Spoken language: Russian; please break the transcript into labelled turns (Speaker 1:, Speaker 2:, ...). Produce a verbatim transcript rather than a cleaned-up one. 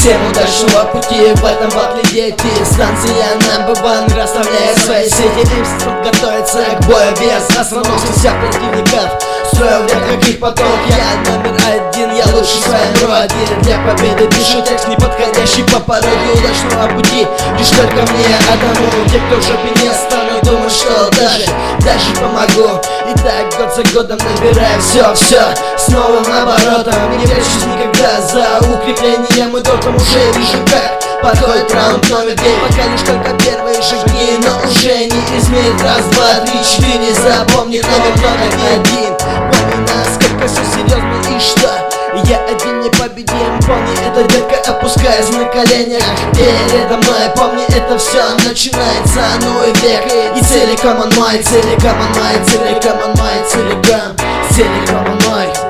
Speaker 1: Всем удачного пути в этом батле, дети. Станция number one расставляет свои сети. Им готовится к бою без остановки. Всех противников строю для каких поток. Я номер один, я лучше в своем роде. Для победы пишу текст неподходящий по породе. Удачного пути лишь только мне одному. Те, кто в жопе не станут, думают, что даже, даже помогу. И так год за годом набираю все, все с новым оборотом. Не прячусь никогда за укреплением идотом. Уже вижу, как подходит раунд номер два. Пока лишь только первые шаги, но уже не изменит. Раз, два, три, четыре, запомни номер номер один. Помни, насколько все серьезно и что я один непобедим. Помни это, детка, опускаясь на коленях передо мной. Помни, это все начинается новый век. И целиком он мой, целиком он мой, целиком он мой, целиком, целиком он мой.